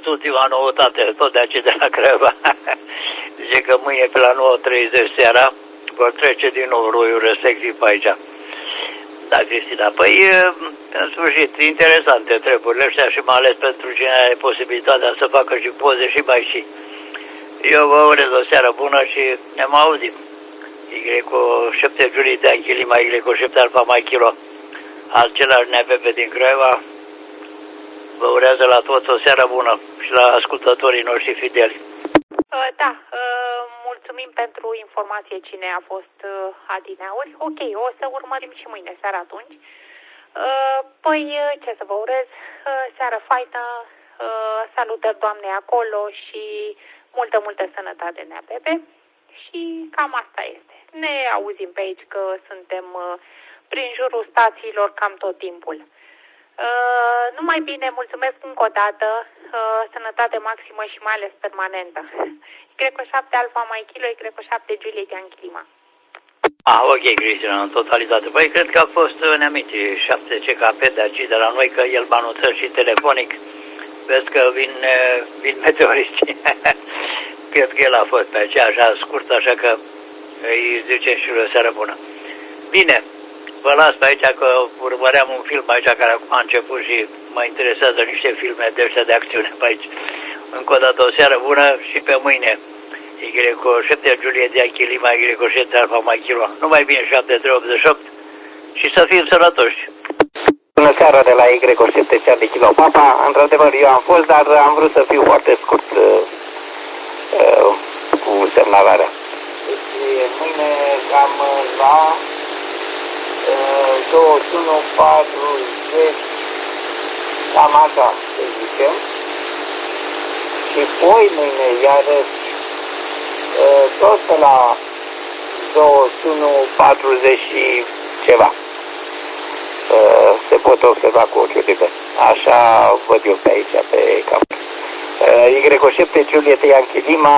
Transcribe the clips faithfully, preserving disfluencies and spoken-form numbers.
aflat ultima noutate, tot de aici de la Craiova. Zice că mâine pe la nouă treizeci seara vor trece din nou roiul respectiv pe aici. Da, Cristina, păi, în sfârșit, interesante treburile ăștia și mai ales pentru cine are posibilitatea să facă și poze și mai și. Eu vă urez o seară bună și ne mai auzim. Y cu șapte Julie de Anchilima, Y cu șapte Alfa Mai Kilo, același N P P din Craiova. Vă urează la toți o seară bună și la ascultătorii noștri fideli. Uh, da, uh, mulțumim pentru informație cine a fost uh, adineauri. Ok, o să urmărim și mâine seara atunci. Uh, păi, ce să vă urez? Uh, seară faină, uh, salutări doamnei acolo și multă, multă sănătate N P P. Și cam asta este. Ne auzim pe aici că suntem uh, prin jurul stațiilor cam tot timpul. Uh, numai bine, mulțumesc încă o dată, uh, sănătate maximă și mai ales permanentă. Y cu șapte Alfa Mai Kilo, Y cu șapte Julie de Anchilima. Ah, ok, Cristina, în totalitate. Păi cred că a fost neaminte șapte C K P de aici, de la noi, că el m-a anunțat și telefonic. Vezi că vin, vin meteoriști. Cred că el a fost pe aceea așa scurt, așa că îi zicem și o seară bună. Bine. Vă las pe aici că urmăream un film aici care acum a început și mă interesează niște filme de ăștia de acțiune pe aici. Încă o dată o seară bună și pe mâine. Y cu șapte Julie de Anchilima, Y cu șapte Alfa Mai Kilo. Numai bine șapte trei optzeci și opt și să fim sănătoși. Bună seara de la Y cu șapte Charlie Kilo Papa. Într-adevăr eu am fost, dar am vrut să fiu foarte scurt uh, uh, cu semnalarea. Deci mâine cam la douăzeci și unu patruzeci, cam așa, să zicem. Și poi mâine, iarăși, tot pe la douăzeci și unu patruzeci și ceva. Se pot observa cu ochiul liber. Așa văd eu pe aici, pe cap. Y cu șapte Julie de Anchilima,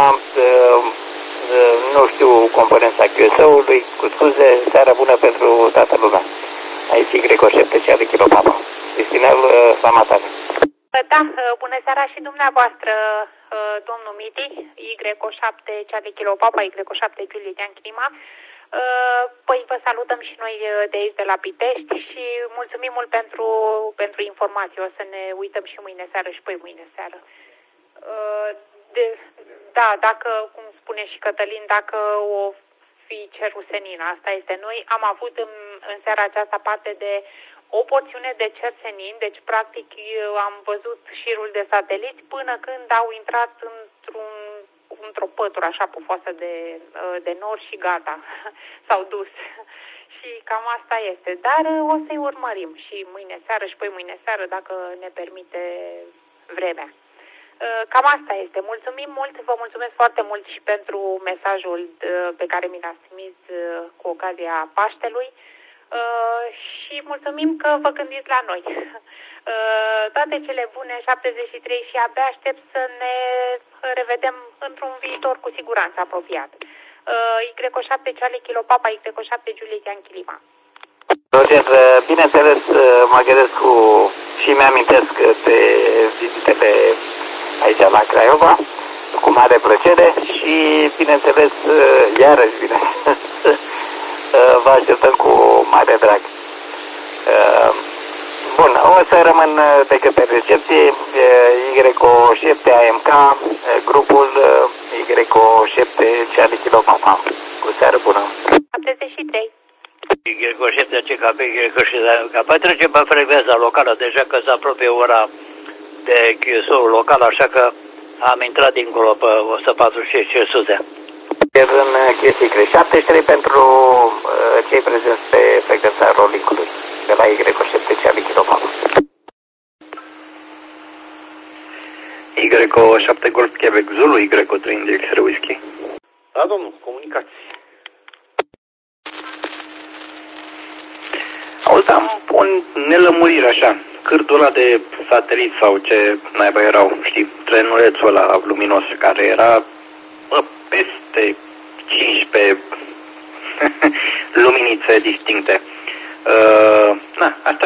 nu știu componența Q S O-ului, cu scuze, seara bună pentru toată lumea. Aici Y cu șapte Charlie Kilo Papa. Destinel Samatane. Da, bună seara și dumneavoastră, domnul Miti, Y cu șapte Charlie Kilo Papa, Y cu șapte Julie de Anchilima. Păi vă salutăm și noi de aici, de la Pitești și mulțumim mult pentru, pentru informații. O să ne uităm și mâine seară și păi mâine seară. De, da, dacă, cum spune și Cătălin, dacă o fi cerul senin, asta este. Noi am avut în, în seara aceasta parte de o porțiune de cer senin, deci practic am văzut șirul de sateliți până când au intrat într-un, într-o pătură așa pufoasă de, de nor și gata, s-au dus. Și cam asta este. Dar o să-i urmărim și mâine seară și poi mâine seară, dacă ne permite vremea. Cam asta este. Mulțumim mult, vă mulțumesc foarte mult și pentru mesajul pe care mi l-ați trimis cu ocazia Paștelui și mulțumim că vă gândiți la noi. Toate cele bune, șaptezeci și trei și abia aștept să ne revedem într-un viitor cu siguranță apropiat. Y cu șapte Charlie Kilo Papa, Y cu șapte Julie de Anchilima. Roger, bineînțeles, mă gândesc cu și mi-amintesc de vizitele aici la Craiova, cu mare plăcere și, bineînțeles, iarăși bine, vă așteptăm cu mare drag. Bun, o să rămân decât pe recepție, Y cu șapte A M K, grupul Y cu șapte Charlie Kilo Papa. Cu seară bună! șaptezeci și trei. Y cu șapte C K P, Y cu șapte A M K. Păi trecem pe frecvența locală, deja că se apropie ora de Q S O local, așa că am intrat dincolo pe o sută patruzeci și cinci sute. Iar în chestii șaptezeci și trei pentru uh, cei prezenți pe frecvența rolling-ului, de la Y cu șapte Charlie Kilo Papa. Y cu șapte Golf Quebec Zulu, Y cu trei Index Whisky. Da, domnul, comunicați. Auzi, am o nelămurire așa. Cârdul ăla de satelit sau ce naiba erau, știi, trenulețul ăla luminos care era bă, peste cincisprezece luminițe distincte. Uh, na, asta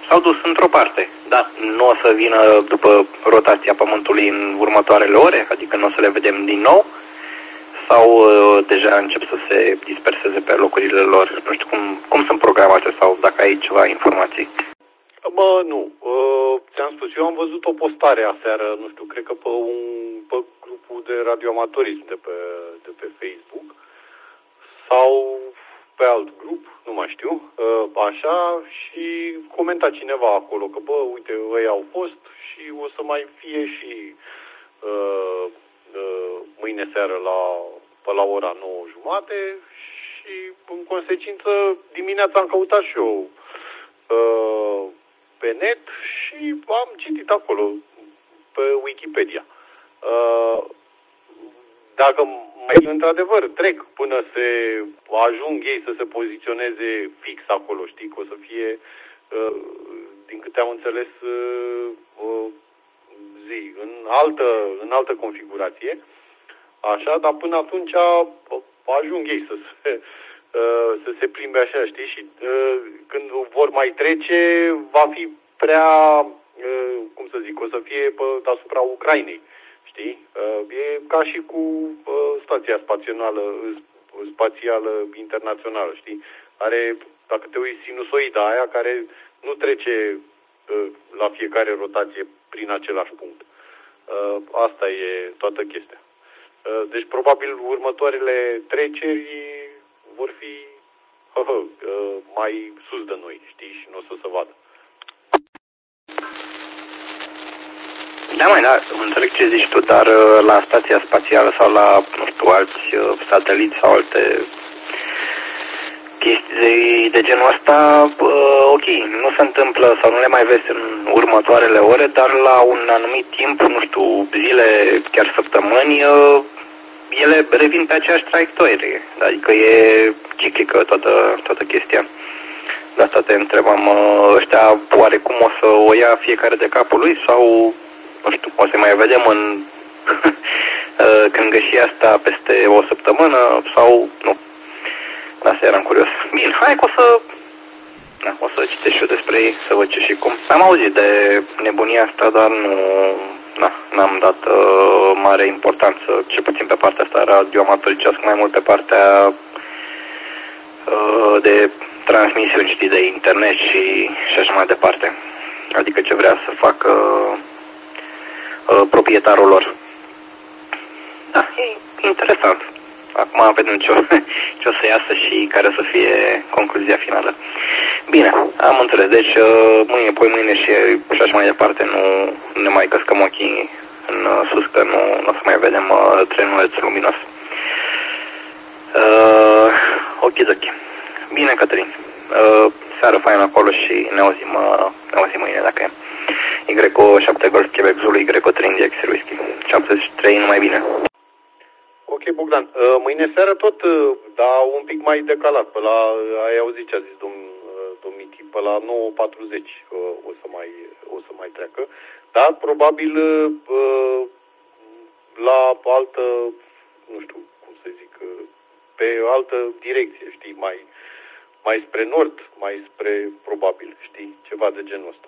s-au dus într-o parte, dar nu o să vină după rotația Pământului în următoarele ore, adică nu o să le vedem din nou, sau uh, deja încep să se disperseze pe locurile lor? Nu știu cum, cum sunt programate sau dacă ai ceva informații. Bă, nu. Uh, ți-am spus, eu am văzut o postare aseară, nu știu, cred că pe, un, pe grupul de radioamatorism de pe, de pe Facebook sau pe alt grup, nu mai știu, uh, așa, și comenta cineva acolo că, bă, uite, ei au fost și o să mai fie și uh, uh, mâine seară la, pe la ora nouă jumate și, în consecință, dimineața am căutat și eu uh, pe net și am citit acolo pe Wikipedia. Uh, dacă mai într-adevăr trec până se ajung ei să se poziționeze fix acolo, știi, că o să fie, uh, din câte am înțeles, uh, zi, în altă, în altă configurație, așa, dar până atunci ajung ei să se, uh, să se plimbe așa, știi, și uh, când vor mai trece, va fi prea, uh, cum să zic, o să fie pe deasupra Ucrainei, știi? Uh, e ca și cu uh, stația spațială, spațială internațională, știi? Are, dacă te uiți, sinusoida aia care nu trece uh, la fiecare rotație prin același punct. Uh, asta e toată chestia. Uh, deci, probabil, următoarele treceri vor fi hă, hă, uh, mai sus de noi, știi? Și nu o să se vadă. Da, mai, da, înțeleg ce zici tu, dar la stația spațială sau la, nu știu, alți sateliți sau alte chestii de genul ăsta, ok, nu se întâmplă sau nu le mai vezi în următoarele ore, dar la un anumit timp, nu știu, zile, chiar săptămâni, ele revin pe aceeași traiectorie, adică e ciclică toată, toată chestia. De asta te întrebam, ăștia oarecum o să o ia fiecare de capul lui sau, nu știu, o să mai vedem în cângășia asta peste o săptămână sau nu? Asta eram curios. Bine, hai că o să, da, o să citesc și eu despre ei, să văd ce și cum. Am auzit de nebunia asta, dar nu, da, n-am dat uh, mare importanță, cel puțin pe partea asta radioamatoricească, mai mult pe partea uh, de transmisiuni, știi, de internet și, și așa mai departe. Adică ce vrea să facă uh, proprietarul lor. Da, e interesant. Acum vedem ce o, ce o să iasă și care să fie concluzia finală. Bine, am înțeles. Deci mâine, poi mâine și, și așa mai departe nu, nu ne mai căscăm ochii în sus, că nu, nu o să mai vedem uh, trenuleț luminos. Uh, ok, ok. Bine, Cătălin. Uh, seară faină acolo și ne auzim, uh, ne auzim mâine dacă e. Y O șapte Golf Quebec Zulu, Y O trei India X-Ray Whisky. șaptezeci și trei, numai bine. Ok, Bogdan. Mâine seară tot, dar un pic mai decalat. Pe la, ai auzit ce a zis domn, domn Miti, pe la nouă patruzeci o să mai, o să mai treacă. Dar probabil la altă, nu știu cum să zic, pe altă direcție, știi, mai, mai spre nord, mai spre, probabil, știi, ceva de genul ăsta.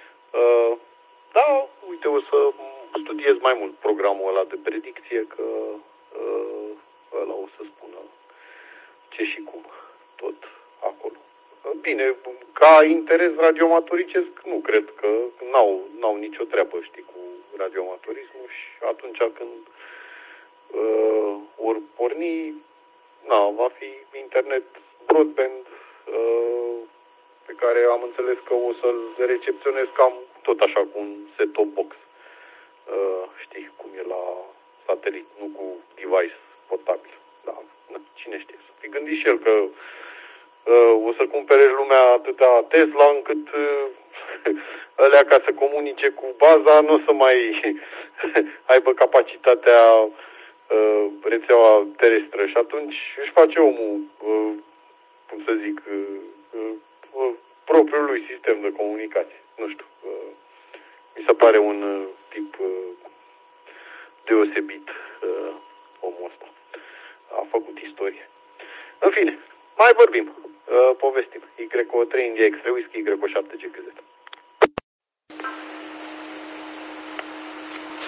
Da, uite, o să studiez mai mult programul ăla de predicție, că ăla o să spună ce și cum, tot acolo. Bine, ca interes radioamatoricesc, nu cred că n-au, n-au nicio treabă, știi, cu radioamatorismul și atunci când uh, ori porni, na, va fi internet broadband uh, pe care am înțeles că o să-l recepționez cam tot așa cu un set-top box. Uh, știi cum e la satelit, nu cu device portabil. Da, cine știe, să fi gândit și el că uh, o să cumpere lumea atâta Tesla încât uh, alea ca să comunice cu baza nu o să mai aibă capacitatea uh, rețeaua terestră și atunci își face omul, uh, cum să zic, uh, uh, propriul lui sistem de comunicație. Nu știu, uh, mi se pare un uh, tip uh, deosebit uh, omul ăsta. A făcut istorie. În fine, mai vorbim, uh, povestim. Y O trei India X-Ray Whisky, Y O șapte G K Z.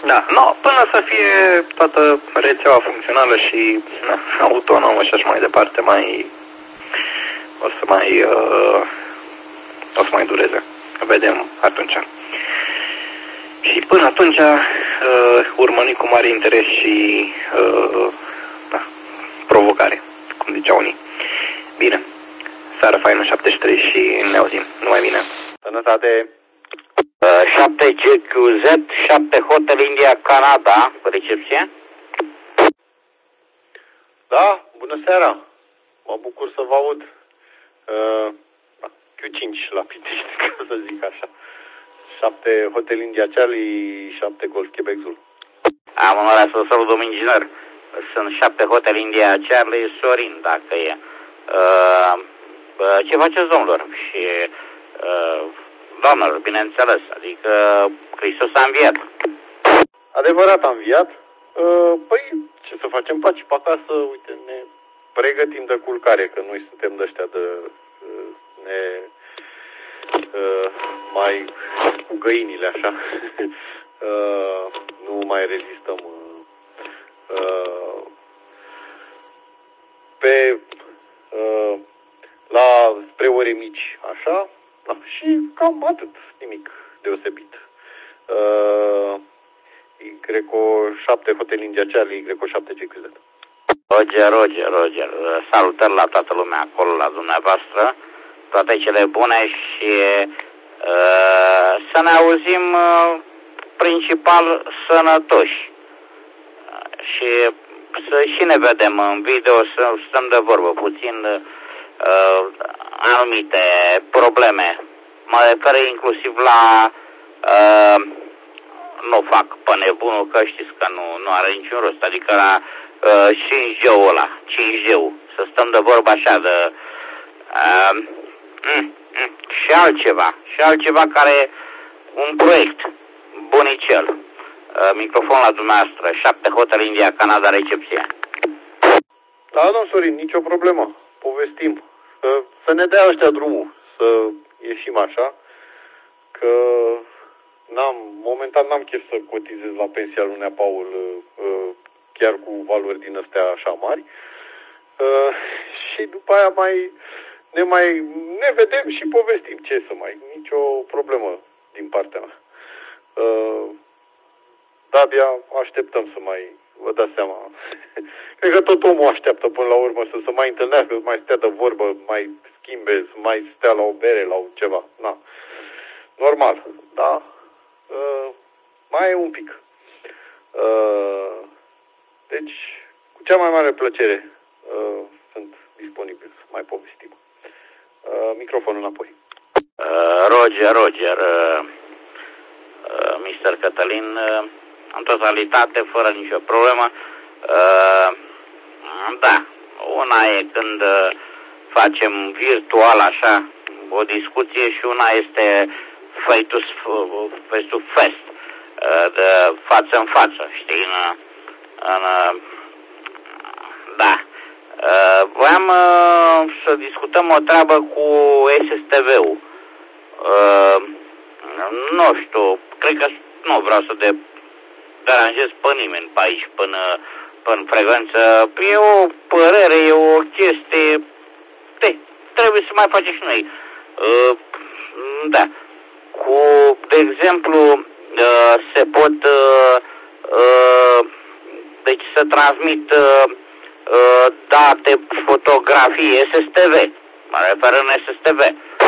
Da, no, până să fie toată rețeaua funcțională și na, autonomă și așa mai departe, mai o să mai uh, o să mai dureze. Vedem atunci. Și până atunci uh, urmărim cu mare interes și uh, da, provocare, cum ziceau unii. Bine, seara faină șaptezeci și trei și ne auzim. Numai bine. Sănătate. șapte G Q Z, șapte Hotel India Canada, recepție. Da, bună seara. Mă bucur să vă aud. Uh, Q cinci la Pitești, ca să zic așa. șapte Hotel India Charlie, șapte Golf Quebec Zulu. Am onoarea să salut, domnul inginer. Sunt șapte Hotel India Charlie, Sorin, dacă e. Uh, uh, ce faceți, domnilor? Și uh, doamnelor, bineînțeles, adică Hristos a înviat. Adevărat a înviat. Uh, păi, ce să facem? Paci pe acasă, uite, ne pregătim de culcare, că noi suntem de ăștia de... Uh, ne... Uh, mai cu găinile, așa. uh, nu mai rezistăm uh, pe uh, la spre ore mici, așa, da, și cam atât, nimic deosebit. Uh, Greco șapte Hotel India Charlie, Greco șapte G Q Z. Roger, Roger, Roger. Salutări la toată lumea acolo, la dumneavoastră. Toate cele bune și uh, să ne auzim uh, principal sănătoși. Uh, și să și ne vedem în video, să stăm de vorbă puțin uh, anumite probleme. Mă refer inclusiv la... Uh, nu fac pe nebunul, că știți că nu, nu are niciun rost. Adică la uh, cinci G-ul ăla, cinci G-ul, să stăm de vorbă așa de... Uh, mm, mm, și altceva, și altceva care... Un proiect bunicel. Uh, microfon la dumneavoastră, șapte Hotel India Canada, recepție. Da, domnul Sorin, nicio problemă. Povestim. Să, să ne dea ăștia drumul, să ieșim așa, că n-am, momentan n-am chef să cotizez la pensia lui Nea Paul uh, chiar cu valori din astea așa mari. Uh, și după aia mai ne mai ne vedem și povestim. Ce să mai, nicio problemă din partea mea. Uh, de-abia așteptăm să mai, vă dați seama. Cred că tot omul așteaptă până la urmă să se mai întâlnească, să mai stea de vorbă, mai schimbe, să mai stea la o bere, la ceva. Na. Normal, da? Uh, mai e un pic. Uh, deci, cu cea mai mare plăcere uh, sunt disponibil să mai povestim. Uh, microfonul înapoi. Uh, Roger, Roger, uh, uh, mister Cătălin, uh, în totalitate, fără nicio problemă. Uh, da, una e când uh, facem virtual așa o discuție și una este face to face, uh, de față în față, știi, în, în, da. Uh, voiam uh, să discutăm o treabă cu S S T V-ul. Uh, nu știu, cred că nu vreau să de deranjez pe nimeni pe aici, până, până în frecvență. E o părere, e o chestie, de, trebuie să mai facem și noi. Uh, da. Cu, de exemplu, uh, se pot, uh, uh, deci să transmit uh, uh, date, fotografii, S S T V, mă refer în S S T V.